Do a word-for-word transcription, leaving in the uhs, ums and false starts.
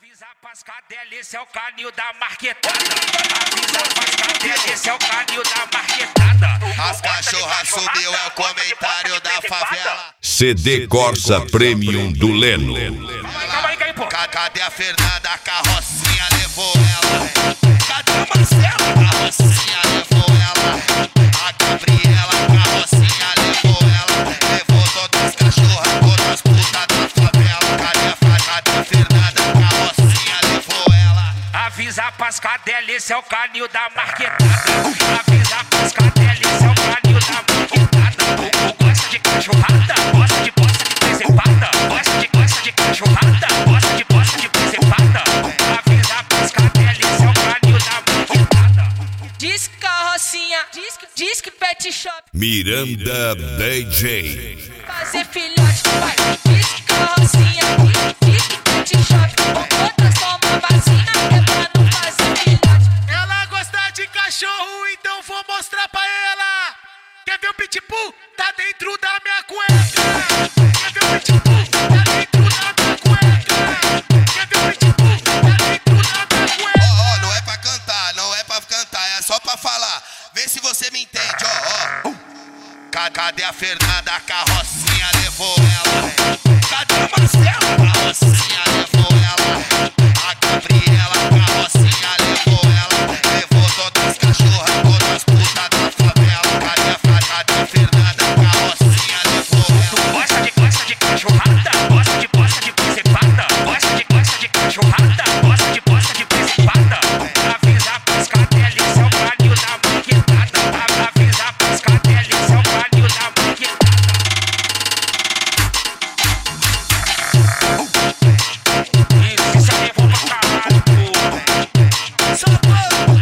Avisa pras cadelas, esse é o canil da marquetada. Avisa pras cadelas, esse é o canil da marquetada. As cachorras subiu, é o comentário da favela. C D Corsa Premium do Leno. Calma aí, calma aí, pô. Cadê a Fernanda? A carrocinha levou ela. Cadê a Marcela? A carrocinha levou ela. A Gabriela, a carrocinha levou ela. Levou todas as cachorras, todas as putas da favela. Cadê a, cadê a Fernanda? A carrocinha levou ela. Avisa pras cadelas, esse é o canil da marquetada. Avisa pras cadelas, esse é o canil da marquetada. Tu gosta de cachorrada? Gosta de gosta de presepada? Gosta de gosta de cachorrada? Gosta de gosta de presepada? Avisa pras cadelas, esse é o canil da marquetada. Diz que carrocinha, diz que, diz que pet shop, Miranda D J. fazer filhote, vai. Diz que carrocinha, diz que pet shop, com outras toma vacina, é pra não fazer filhote. Ela gosta de cachorro, então vou mostrar pra ela. Quer ver o pitbull? Tá dentro da minha cueca. Quer ver o pitbull? Tá dentro da minha cueca. Quer ver o pitbull? Tá dentro da minha cueca. Ó, ó, não é pra cantar, não é pra cantar, é só pra falar. Vê se você me entende, ó, ó. Cadê a Fernanda? A carrocinha levou ela. Cadê a Marcela? A carrocinha levou ela. A Gabriela, a carrocinha levou ela. Levou todas as cachorras, todas as putas da favela. Cadê a, cadê a Fernanda? A carrocinha levou ela. Tu gosta de gosta de cachorrada? Gosta de gosta de presepada? Gosta de gosta de cachorrada? Gosta de gosta de presepada? Avisa pras cadelas, esse é o canil da marquetada. Avisa pras cadelas, esse é o canil da marquetada. Isso, isso aí, vou pra caralho, pô. Socorro!